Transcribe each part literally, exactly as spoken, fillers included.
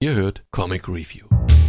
Ihr hört Comic Review.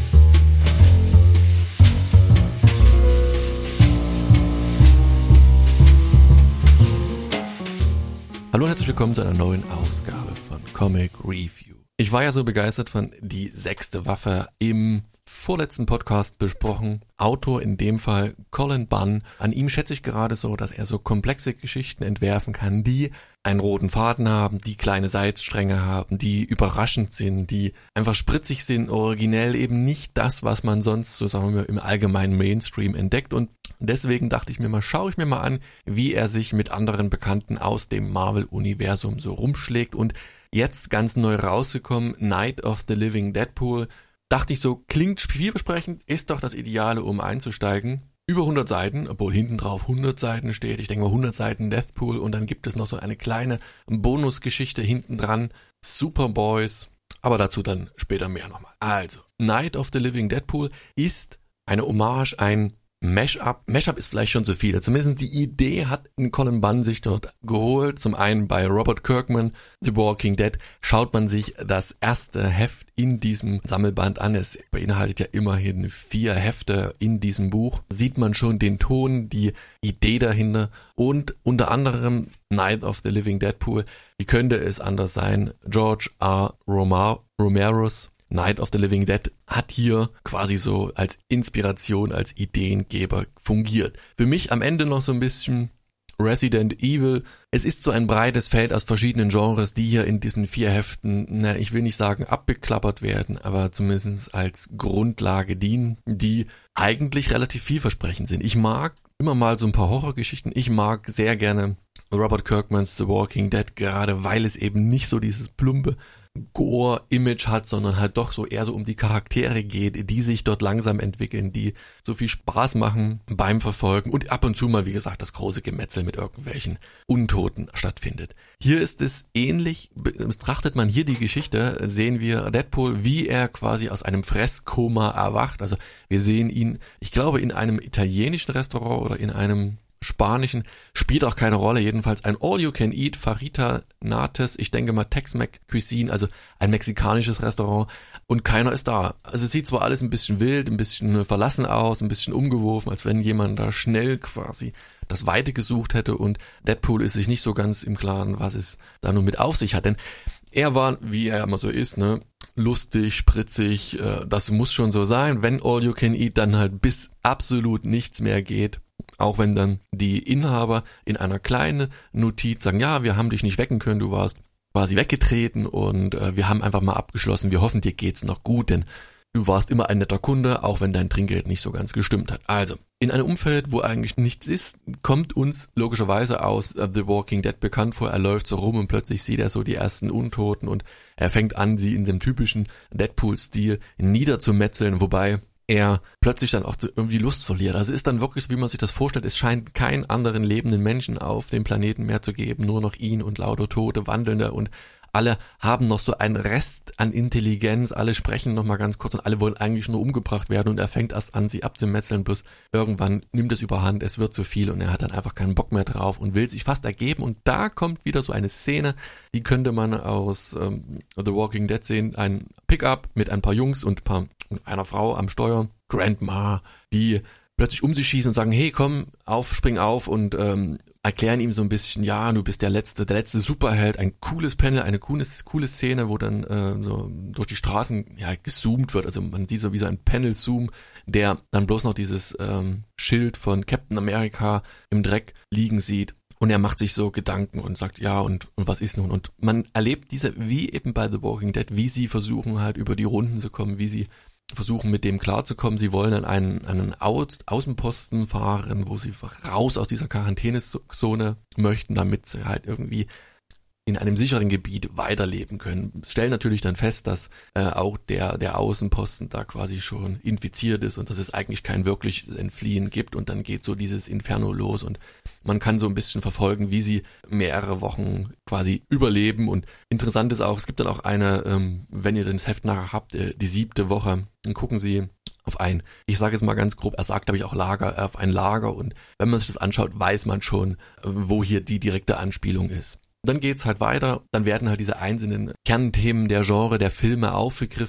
Hallo und herzlich willkommen zu einer neuen Ausgabe von Comic Review. Ich war ja so begeistert von Die sechste Waffe im vorletzten Podcast besprochen. Autor in dem Fall Cullen Bunn. An ihm schätze ich gerade so, dass er so komplexe Geschichten entwerfen kann, die einen roten Faden haben, die kleine Seitstränge haben, die überraschend sind, die einfach spritzig sind, originell, eben nicht das, was man sonst so, sagen wir, im allgemeinen Mainstream entdeckt. Und deswegen dachte ich mir mal, schaue ich mir mal an, wie er sich mit anderen Bekannten aus dem Marvel-Universum so rumschlägt. Und jetzt ganz neu rausgekommen, Night of the Living Deadpool. Dachte ich so, klingt vielversprechend, ist doch das Ideale, um einzusteigen. Über hundert Seiten, obwohl hinten drauf hundert Seiten steht. Ich denke mal hundert Seiten Deathpool und dann gibt es noch so eine kleine Bonusgeschichte hinten dran. Superboys, aber dazu dann später mehr nochmal. Also, Night of the Living Deadpool ist eine Hommage, ein Mashup. Mashup ist vielleicht schon zu viel. Zumindest die Idee hat Cullen Bunn sich dort geholt. Zum einen bei Robert Kirkman, The Walking Dead, schaut man sich das erste Heft in diesem Sammelband an. Es beinhaltet ja immerhin vier Hefte in diesem Buch. Sieht man schon den Ton, die Idee dahinter und unter anderem Night of the Living Deadpool. Wie könnte es anders sein? George R. Romar- Romero's Night of the Living Dead hat hier quasi so als Inspiration, als Ideengeber fungiert. Für mich am Ende noch so ein bisschen Resident Evil. Es ist so ein breites Feld aus verschiedenen Genres, die hier in diesen vier Heften, na, ich will nicht sagen abgeklappert werden, aber zumindest als Grundlage dienen, die eigentlich relativ vielversprechend sind. Ich mag immer mal so ein paar Horrorgeschichten. Ich mag sehr gerne Robert Kirkmans The Walking Dead, gerade weil es eben nicht so dieses plumpe Gore-Image hat, sondern halt doch so eher so um die Charaktere geht, die sich dort langsam entwickeln, die so viel Spaß machen beim Verfolgen und ab und zu mal, wie gesagt, das große Gemetzel mit irgendwelchen Untoten stattfindet. Hier ist es ähnlich, betrachtet man hier die Geschichte, sehen wir Deadpool, wie er quasi aus einem Fresskoma erwacht. Also wir sehen ihn, ich glaube, in einem italienischen Restaurant oder in einem spanischen, spielt auch keine Rolle, jedenfalls ein All-You-Can-Eat Fajita Nates, ich denke mal Tex-Mex Cuisine, also ein mexikanisches Restaurant und keiner ist da. Also es sieht zwar alles ein bisschen wild, ein bisschen verlassen aus, ein bisschen umgeworfen, als wenn jemand da schnell quasi das Weite gesucht hätte und Deadpool ist sich nicht so ganz im Klaren, was es da nun mit auf sich hat, denn er war, wie er immer so ist, ne, lustig, spritzig, äh, das muss schon so sein, wenn All-You-Can-Eat dann halt bis absolut nichts mehr geht. Auch wenn dann die Inhaber in einer kleinen Notiz sagen, ja, wir haben dich nicht wecken können, du warst quasi weggetreten und äh, wir haben einfach mal abgeschlossen, wir hoffen, dir geht's noch gut, denn du warst immer ein netter Kunde, auch wenn dein Trinkgeld nicht so ganz gestimmt hat. Also, in einem Umfeld, wo eigentlich nichts ist, kommt uns logischerweise aus uh, The Walking Dead bekannt vor, er läuft so rum und plötzlich sieht er so die ersten Untoten und er fängt an, sie in dem typischen Deadpool-Stil niederzumetzeln, wobei er plötzlich dann auch irgendwie Lust verliert. Also ist dann wirklich, wie man sich das vorstellt, es scheint keinen anderen lebenden Menschen auf dem Planeten mehr zu geben, nur noch ihn und lauter Tote, Wandelnde und alle haben noch so einen Rest an Intelligenz, alle sprechen noch mal ganz kurz und alle wollen eigentlich nur umgebracht werden und er fängt erst an, sie abzumetzeln, bloß irgendwann nimmt es überhand, es wird zu viel und er hat dann einfach keinen Bock mehr drauf und will sich fast ergeben und da kommt wieder so eine Szene, die könnte man aus ähm, The Walking Dead sehen, ein Pickup mit ein paar Jungs und ein paar, einer Frau am Steuer, Grandma, die plötzlich um sich schießen und sagen, hey komm, auf, spring auf und ähm, erklären ihm so ein bisschen, ja, du bist der letzte, der letzte Superheld, ein cooles Panel, eine coole, coole Szene, wo dann äh, so durch die Straßen ja gezoomt wird, also man sieht so wie so ein Panel-Zoom, der dann bloß noch dieses ähm, Schild von Captain America im Dreck liegen sieht und er macht sich so Gedanken und sagt, ja und, und was ist nun und man erlebt diese, wie eben bei The Walking Dead, wie sie versuchen halt über die Runden zu kommen, wie sie versuchen mit dem klarzukommen. Sie wollen an einen, einen Au- Außenposten fahren, wo sie raus aus dieser Quarantänezone möchten, damit sie halt irgendwie in einem sicheren Gebiet weiterleben können. Stellen natürlich dann fest, dass äh, auch der der Außenposten da quasi schon infiziert ist und dass es eigentlich kein wirkliches Entfliehen gibt und dann geht so dieses Inferno los und man kann so ein bisschen verfolgen, wie sie mehrere Wochen quasi überleben und interessant ist auch, es gibt dann auch eine, ähm, wenn ihr das Heft nachher habt, äh, die siebte Woche, dann gucken sie auf ein, ich sage jetzt mal ganz grob, er sagt glaube ich auch Lager, auf ein Lager und wenn man sich das anschaut, weiß man schon, äh, wo hier die direkte Anspielung ist. Dann geht's halt weiter, dann werden halt diese einzelnen Kernthemen der Genre, der Filme aufgegriffen.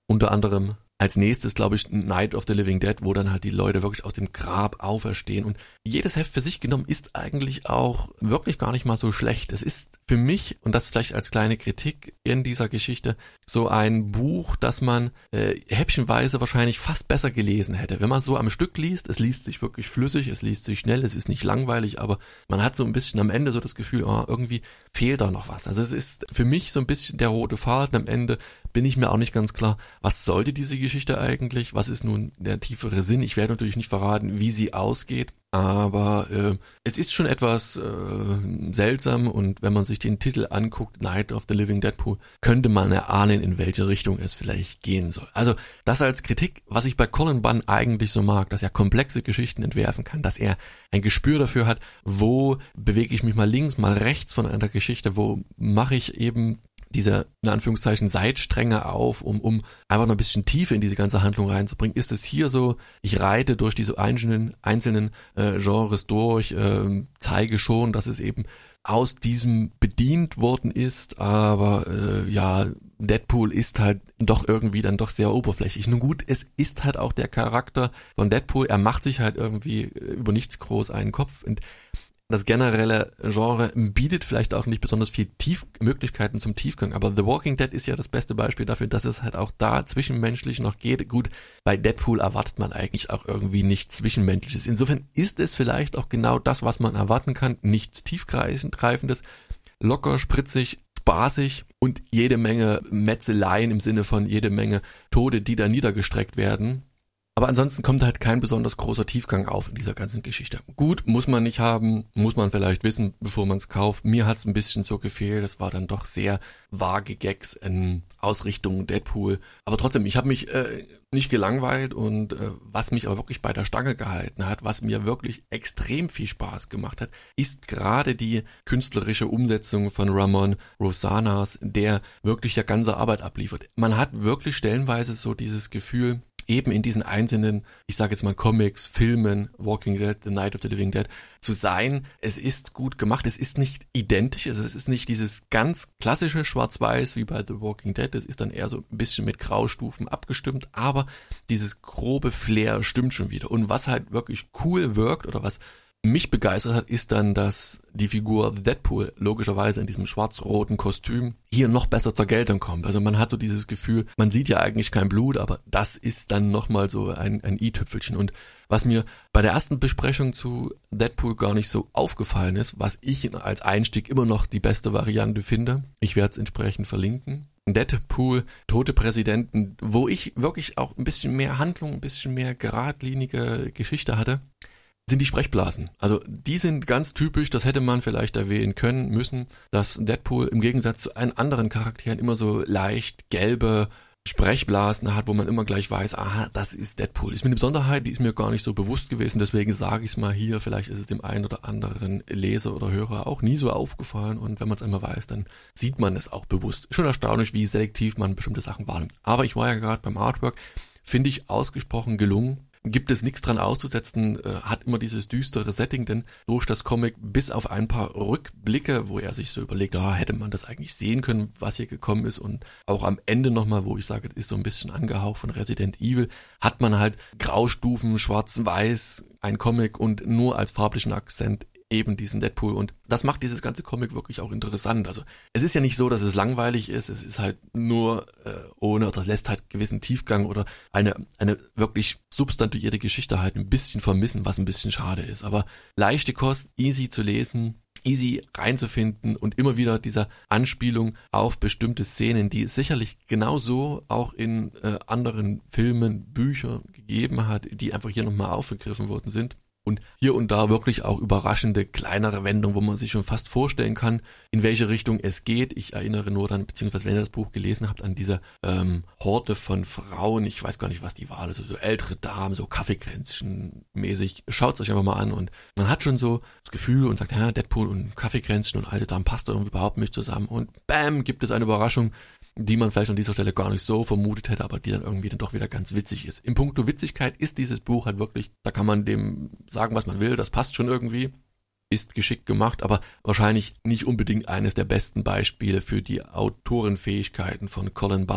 Unter anderem als nächstes, glaube ich, Night of the Living Dead, wo dann halt die Leute wirklich aus dem Grab auferstehen. Und jedes Heft für sich genommen ist eigentlich auch wirklich gar nicht mal so schlecht. Es ist für mich, und das vielleicht als kleine Kritik in dieser Geschichte, so ein Buch, das man äh, häppchenweise wahrscheinlich fast besser gelesen hätte. Wenn man so am Stück liest, es liest sich wirklich flüssig, es liest sich schnell, es ist nicht langweilig, aber man hat so ein bisschen am Ende so das Gefühl, oh, irgendwie fehlt da noch was. Also es ist für mich so ein bisschen der rote Faden. Am Ende bin ich mir auch nicht ganz klar, was sollte diese Geschichte eigentlich? Was ist nun der tiefere Sinn? Ich werde natürlich nicht verraten, wie sie ausgeht, aber äh, es ist schon etwas äh, seltsam und wenn man sich den Titel anguckt, Night of the Living Deadpool, könnte man erahnen, in welche Richtung es vielleicht gehen soll. Also das als Kritik, was ich bei Cullen Bunn eigentlich so mag, dass er komplexe Geschichten entwerfen kann, dass er ein Gespür dafür hat, wo bewege ich mich mal links, mal rechts von einer Geschichte, wo mache ich eben diese, in Anführungszeichen, Seitstränge auf, um, um einfach noch ein bisschen Tiefe in diese ganze Handlung reinzubringen. Ist es hier so, ich reite durch diese einzelnen, einzelnen äh, Genres durch, äh, zeige schon, dass es eben aus diesem bedient worden ist, aber äh, ja, Deadpool ist halt doch irgendwie dann doch sehr oberflächlich. Nun gut, es ist halt auch der Charakter von Deadpool, er macht sich halt irgendwie über nichts groß einen Kopf und das generelle Genre bietet vielleicht auch nicht besonders viel Tief- Möglichkeiten zum Tiefgang, aber The Walking Dead ist ja das beste Beispiel dafür, dass es halt auch da zwischenmenschlich noch geht. Gut, bei Deadpool erwartet man eigentlich auch irgendwie nichts Zwischenmenschliches. Insofern ist es vielleicht auch genau das, was man erwarten kann, nichts Tiefgreifendes, locker, spritzig, spaßig und jede Menge Metzeleien im Sinne von jede Menge Tode, die da niedergestreckt werden. Aber ansonsten kommt halt kein besonders großer Tiefgang auf in dieser ganzen Geschichte. Gut, muss man nicht haben, muss man vielleicht wissen, bevor man es kauft. Mir hat es ein bisschen so gefehlt, es war dann doch sehr vage Gags in Ausrichtung Deadpool. Aber trotzdem, ich habe mich äh, nicht gelangweilt und äh, was mich aber wirklich bei der Stange gehalten hat, was mir wirklich extrem viel Spaß gemacht hat, ist gerade die künstlerische Umsetzung von Ramon Rosanas, der wirklich der ganze Arbeit abliefert. Man hat wirklich stellenweise so dieses Gefühl, eben in diesen einzelnen, ich sage jetzt mal Comics, Filmen, Walking Dead, The Night of the Living Dead, zu sein. Es ist gut gemacht, es ist nicht identisch, also es ist nicht dieses ganz klassische Schwarz-Weiß wie bei The Walking Dead, es ist dann eher so ein bisschen mit Graustufen abgestimmt, aber dieses grobe Flair stimmt schon wieder. Und was halt wirklich cool wirkt oder was mich begeistert hat, ist dann, dass die Figur Deadpool logischerweise in diesem schwarz-roten Kostüm hier noch besser zur Geltung kommt. Also man hat so dieses Gefühl, man sieht ja eigentlich kein Blut, aber das ist dann nochmal so ein, ein i-Tüpfelchen. Und was mir bei der ersten Besprechung zu Deadpool gar nicht so aufgefallen ist, was ich als Einstieg immer noch die beste Variante finde, ich werde es entsprechend verlinken, Deadpool, tote Präsidenten, wo ich wirklich auch ein bisschen mehr Handlung, ein bisschen mehr geradlinige Geschichte hatte, sind die Sprechblasen. Also die sind ganz typisch, das hätte man vielleicht erwähnen können, müssen, dass Deadpool im Gegensatz zu allen anderen Charakteren immer so leicht gelbe Sprechblasen hat, wo man immer gleich weiß, aha, das ist Deadpool. Ist mir eine Besonderheit, die ist mir gar nicht so bewusst gewesen, deswegen sage ich es mal hier, vielleicht ist es dem einen oder anderen Leser oder Hörer auch nie so aufgefallen und wenn man es einmal weiß, dann sieht man es auch bewusst. Schon erstaunlich, wie selektiv man bestimmte Sachen wahrnimmt. Aber ich war ja gerade beim Artwork, finde ich ausgesprochen gelungen. Gibt es nichts dran auszusetzen, äh, hat immer dieses düstere Setting, denn durch das Comic bis auf ein paar Rückblicke, wo er sich so überlegt, ah, hätte man das eigentlich sehen können, was hier gekommen ist und auch am Ende nochmal, wo ich sage, das ist so ein bisschen angehaucht von Resident Evil, hat man halt Graustufen, schwarz-weiß, ein Comic und nur als farblichen Akzent eben diesen Deadpool und das macht dieses ganze Comic wirklich auch interessant. Also es ist ja nicht so, dass es langweilig ist, es ist halt nur äh, ohne, oder lässt halt gewissen Tiefgang oder eine eine wirklich substantiierte Geschichte halt ein bisschen vermissen, was ein bisschen schade ist. Aber leichte Kost, easy zu lesen, easy reinzufinden und immer wieder dieser Anspielung auf bestimmte Szenen, die es sicherlich genauso auch in äh, anderen Filmen, Büchern gegeben hat, die einfach hier nochmal aufgegriffen worden sind. Und hier und da wirklich auch überraschende, kleinere Wendungen, wo man sich schon fast vorstellen kann, in welche Richtung es geht. Ich erinnere nur dann, beziehungsweise wenn ihr das Buch gelesen habt, an diese ähm, Horde von Frauen, ich weiß gar nicht, was die war, also so ältere Damen, so Kaffeekränzchen-mäßig. Schaut es euch einfach mal an und man hat schon so das Gefühl und sagt, ja, Deadpool und Kaffeekränzchen und alte Damen passt da irgendwie überhaupt nicht zusammen. Und bam, gibt es eine Überraschung, die man vielleicht an dieser Stelle gar nicht so vermutet hätte, aber die dann irgendwie dann doch wieder ganz witzig ist. In puncto Witzigkeit ist dieses Buch halt wirklich, da kann man dem sagen, was man will, das passt schon irgendwie, ist geschickt gemacht, aber wahrscheinlich nicht unbedingt eines der besten Beispiele für die Autorenfähigkeiten von Cullen Bunn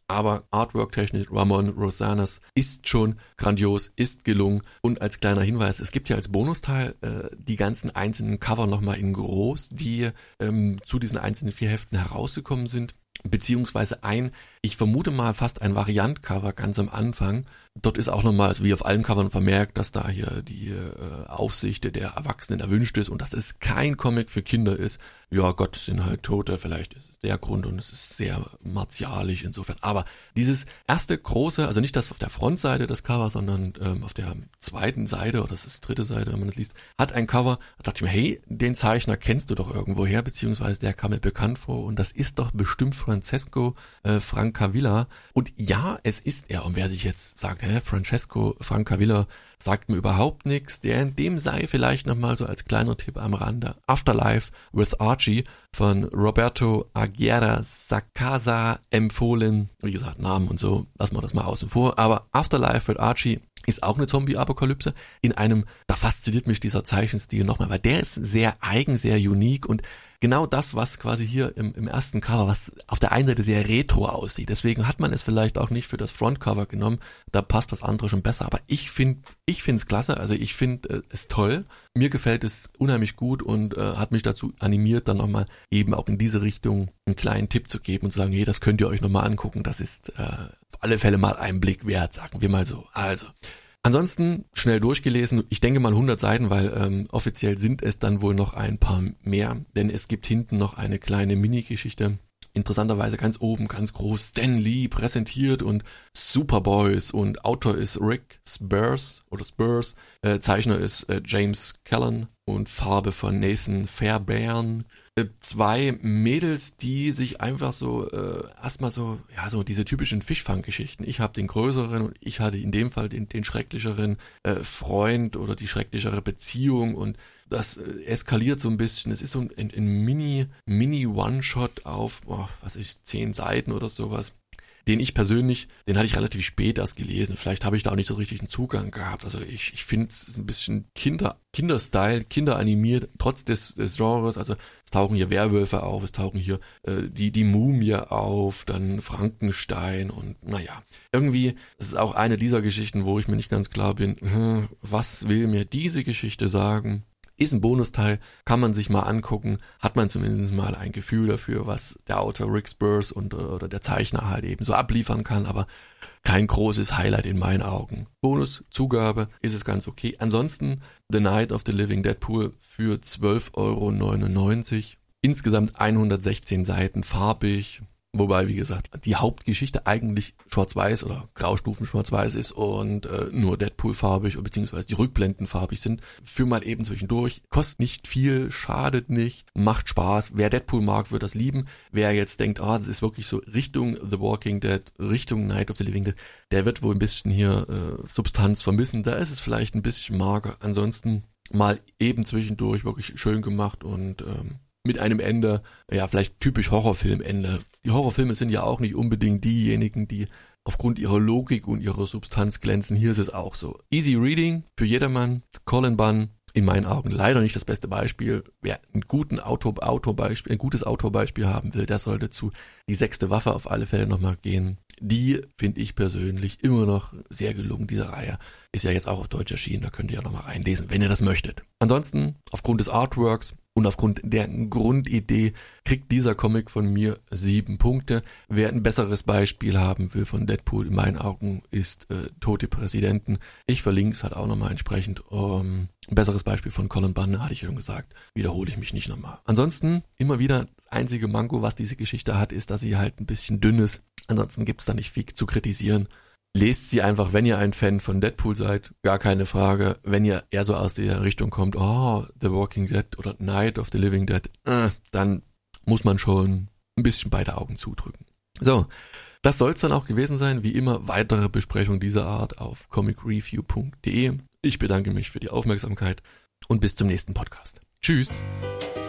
aber Artwork-technisch Ramon Rosanas ist schon grandios, ist gelungen. Und als kleiner Hinweis, es gibt ja als Bonusteil äh, die ganzen einzelnen Cover nochmal in groß, die ähm, zu diesen einzelnen vier Heften herausgekommen sind. Beziehungsweise ein, ich vermute mal fast ein Variant-Cover ganz am Anfang. Dort ist auch nochmal, also wie auf allen Covern vermerkt, dass da hier die äh, Aufsicht der Erwachsenen erwünscht ist und dass es kein Comic für Kinder ist. Ja Gott, sind halt Tote, vielleicht ist es der Grund und es ist sehr martialisch insofern. Aber dieses erste große, also nicht das auf der Frontseite das Cover, sondern ähm, auf der zweiten Seite oder das ist die dritte Seite, wenn man das liest, hat ein Cover, da dachte ich mir, hey, den Zeichner kennst du doch irgendwoher, beziehungsweise der kam mir bekannt vor und das ist doch bestimmt Francesco äh, Francavilla. Und ja, es ist er. Und wer sich jetzt sagt, hä, Francesco Francavilla sagt mir überhaupt nichts, der in dem sei vielleicht nochmal so als kleiner Tipp am Rande Afterlife with Archie von Roberto Aguirre Sacasa empfohlen. Wie gesagt, Namen und so, lassen wir das mal außen vor. Aber Afterlife with Archie ist auch eine Zombie-Apokalypse in einem, da fasziniert mich dieser Zeichenstil nochmal, weil der ist sehr eigen, sehr unique und genau das, was quasi hier im, im ersten Cover, was auf der einen Seite sehr retro aussieht. Deswegen hat man es vielleicht auch nicht für das Frontcover genommen, da passt das andere schon besser. Aber ich finde, ich finde es klasse, also ich finde äh, es toll. Mir gefällt es unheimlich gut und äh, hat mich dazu animiert, dann nochmal eben auch in diese Richtung einen kleinen Tipp zu geben und zu sagen, hey, das könnt ihr euch nochmal angucken, das ist äh, auf alle Fälle mal einen Blick wert, sagen wir mal so. Also, ansonsten schnell durchgelesen, ich denke mal hundert Seiten, weil ähm, offiziell sind es dann wohl noch ein paar mehr, denn es gibt hinten noch eine kleine Mini-Geschichte. Interessanterweise ganz oben, ganz groß, Stan Lee präsentiert und Superboys und Autor ist Rick Spurs oder Spurs, äh, Zeichner ist äh, James Callan und Farbe von Nathan Fairbairn. Äh, zwei Mädels, die sich einfach so äh, erstmal so, ja so diese typischen Fischfanggeschichten. Ich habe den größeren und ich hatte in dem Fall den, den schrecklicheren äh, Freund oder die schrecklichere Beziehung und das äh, eskaliert so ein bisschen. Es ist so ein, ein, ein Mini, Mini-One-Shot auf, oh, was weiß ich, zehn Seiten oder sowas. Den ich persönlich, den hatte ich relativ spät erst gelesen. Vielleicht habe ich da auch nicht so richtig einen Zugang gehabt. Also ich, ich finde es ein bisschen Kinder, Kinderstyle, Kinderanimiert, trotz des, des Genres. Also es tauchen hier Werwölfe auf, es tauchen hier äh, die, die Mumie auf, dann Frankenstein und naja. Irgendwie, es ist auch eine dieser Geschichten, wo ich mir nicht ganz klar bin, hm, was will mir diese Geschichte sagen? Ist ein Bonusteil, kann man sich mal angucken, hat man zumindest mal ein Gefühl dafür, was der Autor Rick Spurs und oder der Zeichner halt eben so abliefern kann, aber kein großes Highlight in meinen Augen. Bonus, Zugabe, ist es ganz okay. Ansonsten The Night of the Living Deadpool für zwölf Euro neunundneunzig. Insgesamt hundertsechzehn Seiten, farbig. Wobei, wie gesagt, die Hauptgeschichte eigentlich schwarz-weiß oder Graustufen schwarz-weiß ist und äh, nur Deadpool farbig beziehungsweise die Rückblenden farbig sind. Für mal eben zwischendurch. Kostet nicht viel, schadet nicht, macht Spaß. Wer Deadpool mag, wird das lieben. Wer jetzt denkt, ah, das ist wirklich so Richtung The Walking Dead, Richtung Night of the Living Dead, der wird wohl ein bisschen hier äh, Substanz vermissen. Da ist es vielleicht ein bisschen mager. Ansonsten mal eben zwischendurch wirklich schön gemacht und ähm, mit einem Ende, ja vielleicht typisch Horrorfilmende. Die Horrorfilme sind ja auch nicht unbedingt diejenigen, die aufgrund ihrer Logik und ihrer Substanz glänzen. Hier ist es auch so. Easy Reading für jedermann. Colin Bunn, in meinen Augen leider nicht das beste Beispiel. Wer einen guten Autor, Autorbeispiel, ein gutes Autorbeispiel haben will, der sollte zu Die sechste Waffe auf alle Fälle nochmal gehen. Die finde ich persönlich immer noch sehr gelungen. Diese Reihe ist ja jetzt auch auf Deutsch erschienen, da könnt ihr ja nochmal reinlesen, wenn ihr das möchtet. Ansonsten, aufgrund des Artworks und aufgrund der Grundidee kriegt dieser Comic von mir sieben Punkte. Wer ein besseres Beispiel haben will von Deadpool, in meinen Augen, ist äh, Tote Präsidenten. Ich verlinke es halt auch nochmal entsprechend. Um, ein besseres Beispiel von Colin Bunn, hatte ich schon gesagt, wiederhole ich mich nicht nochmal. Ansonsten, immer wieder, das einzige Manko, was diese Geschichte hat, ist, dass sie halt ein bisschen dünn ist. Ansonsten gibt es da nicht viel zu kritisieren. Lest sie einfach, wenn ihr ein Fan von Deadpool seid, gar keine Frage. Wenn ihr eher so aus der Richtung kommt, oh, The Walking Dead oder Night of the Living Dead, äh, dann muss man schon ein bisschen beide Augen zudrücken. So, das soll es dann auch gewesen sein. Wie immer, weitere Besprechungen dieser Art auf comic review punkt de. Ich bedanke mich für die Aufmerksamkeit und bis zum nächsten Podcast. Tschüss!